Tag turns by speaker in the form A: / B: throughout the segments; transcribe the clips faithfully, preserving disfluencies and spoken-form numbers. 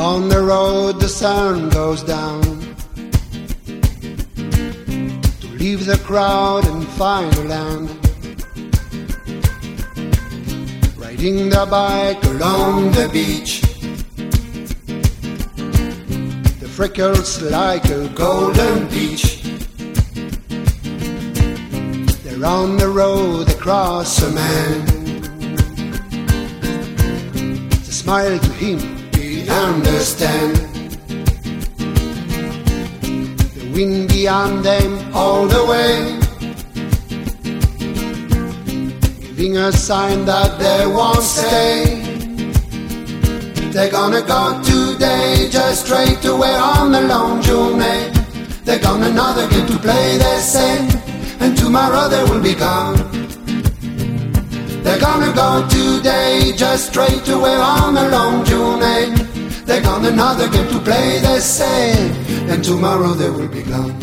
A: On the road the sun goes down to leave the crowd and find a land. Riding their bike along the beach, the freckles like a golden peach. They're on the road across a man. They smile to him, he understand. The wind behind them all the way, giving a sign that they won't stay. They're gonna go today, just straight away on the long journey. They're gonna another get to play, they say, and tomorrow they will be gone. They're gonna go today, just straight away on the long journey. They're gonna another get to play, they say, and tomorrow they will be gone.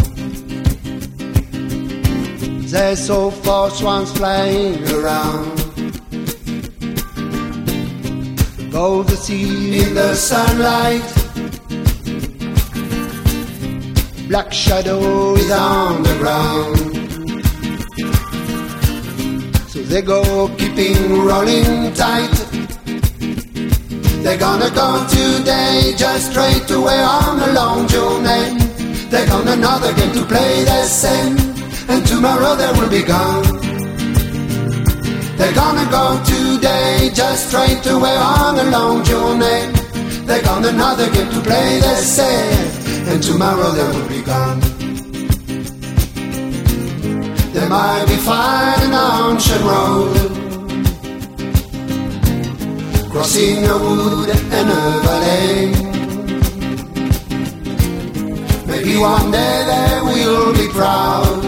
A: They saw four swans flying around above the sea in the sunlight. Black shadow is on the ground, so they go keeping rolling tight. They're gonna go today, just straight away on the long journey. They're gonna another get to play, they say, and tomorrow they will be gone. They're gonna go today, just straight away on a long journey. They're gonna another get to play, they say, and tomorrow they will be gone. They might be finding an ocean road, crossing a wood and a valley. Maybe one day they will be proud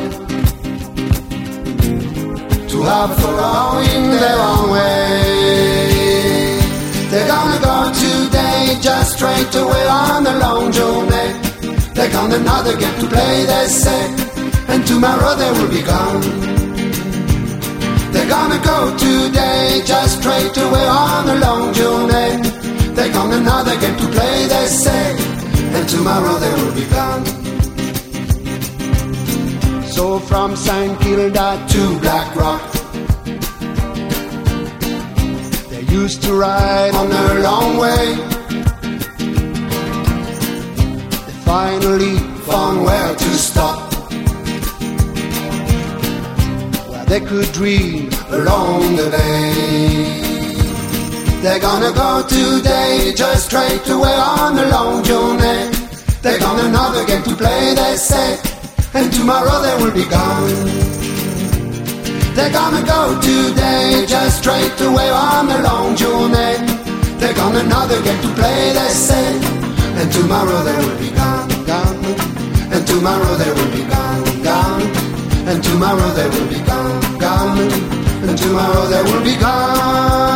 A: to have following their own way. They're gonna go today, just straight away on the long journey. They're gonna another get to play, they say, and tomorrow they will be gone. They're gonna go today, just straight away on the long journey. They're gonna another get to play, they say, and tomorrow they will be gone. So from Saint Kilda to Black Rock, they used to ride on a long way. They finally found where to stop, where they could dream along the way. They're gonna go today, just straight away on the long journey. They're gonna another get to play, they say, and tomorrow they will be gone. They're gonna go today, just straight away on the long journey. They're gonna another get to play, they say, and tomorrow they will be gone, gone. And tomorrow they will be gone, gone. And tomorrow they will be gone, gone. And tomorrow they will be gone.